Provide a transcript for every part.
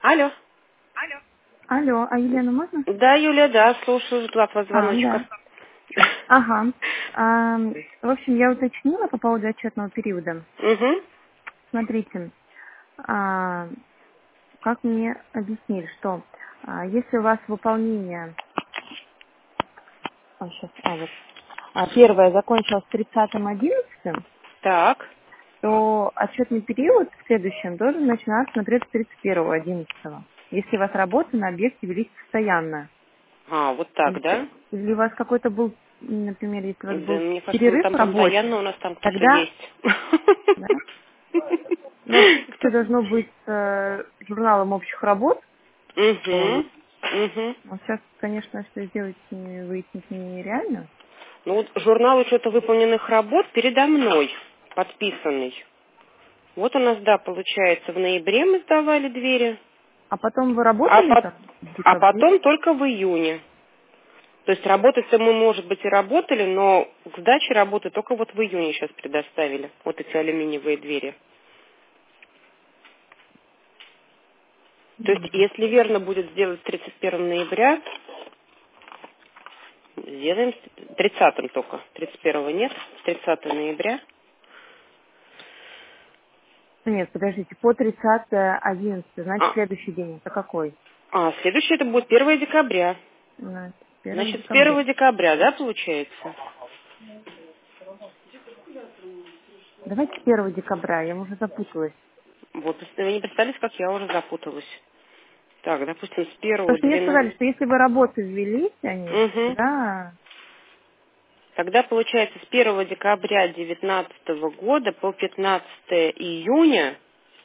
Алло. Алло, а Елену можно? Да, Юлия, да, слушаю, жду от вас звоночка. Да. Ага. В общем, я уточнила по поводу отчетного периода. Угу. Смотрите, как мне объяснили, что если у вас выполнение, первое закончилось 30.11, Так. то отчетный период в следующем должен начинаться, например, с 31.11. Если у вас работа на объекте велись постоянно. А, вот так, да? Или у вас какой-то был, например, если у вас Да, был мне кажется, мы перерыв там в работе, постоянно, у нас там кто-то тогда, есть. да, но все должно быть с журналом общих работ. Вот. Угу. Угу. Но сейчас, конечно, что сделать, выяснить нереально. Ну вот журнал учета выполненных работ передо мной, подписанный. Вот у нас, да, получается, в ноябре мы сдавали двери, А потом вы а, работали там в а декабре? потом только в июне. То есть работать-то мы, может быть, и работали, но к сдаче работы только вот в июне сейчас предоставили. Вот эти алюминиевые двери. То есть, если верно будет сделать с 31 ноября, сделаем с 30 только. 31 нет, с 30 ноября. Нет, подождите, по 30.11, значит, А, следующий день, это какой? следующий это будет 1 декабря. Значит, 1 Значит, с декабря. 1 декабря, да, получается? Давайте 1 декабря, я уже запуталась. Вот, вы не представляете, как я уже запуталась. Так, допустим, с Потому 1 что мне 12. сказали, что если вы работы ввелись, они, Угу. да, Тогда получается с 1 декабря 2019 года по 15 июня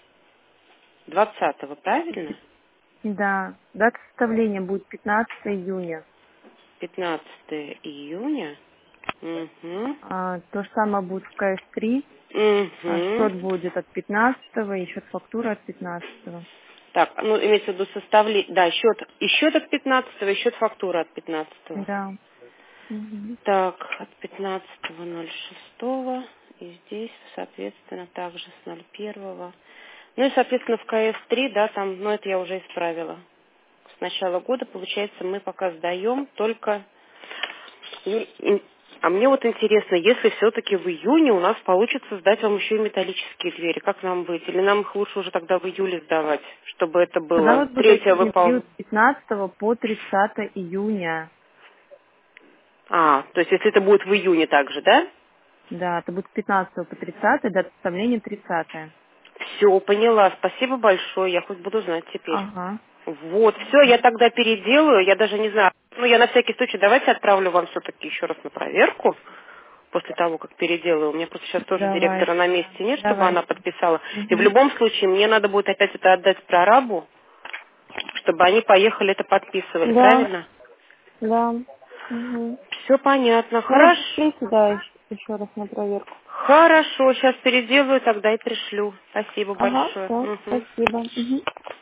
2020, правильно? да, дата составления будет 15 июня. 15 июня. Угу. То же самое будет в КС-3. Угу. Счет будет от 15-го, и счет фактуры от 15-го. Так, ну имеется в виду составление, да, счет от 15 и счет фактуры от 15. Да. Мгм. Так, от 15.06 и здесь, соответственно, также с 01. Ну и, соответственно, в КС-3, да, там, ну это я уже исправила. С начала года, получается, мы пока сдаем только... А мне вот интересно, если все-таки в июне у нас получится сдать вам еще и металлические двери, как нам быть? Или нам их лучше уже тогда в июле сдавать, чтобы это Тогда у было вас будет третье отчетный выполнение? период с 15 по 30 июня. То есть если это будет в июне также, да? Да, это будет с 15 по 30, дата составления 30. Все, поняла. Спасибо большое. Я хоть буду знать теперь. Ага. Вот, все, я тогда переделаю. Я даже не знаю. Ну, я на всякий случай давайте отправлю вам все-таки еще раз на проверку после того, как переделаю. У меня просто сейчас тоже директора Давайте. на месте нет, чтобы она Давайте. подписала. И в Мгм. любом случае мне надо будет опять это отдать прорабу, чтобы они поехали это подписывали. Да, Правильно? да. Угу. Все понятно. Ну, Хорошо. разошлите, да, еще раз на проверку. Хорошо, сейчас переделаю, тогда и пришлю. Спасибо Ага, большое. все, Мгм. спасибо. Мгм.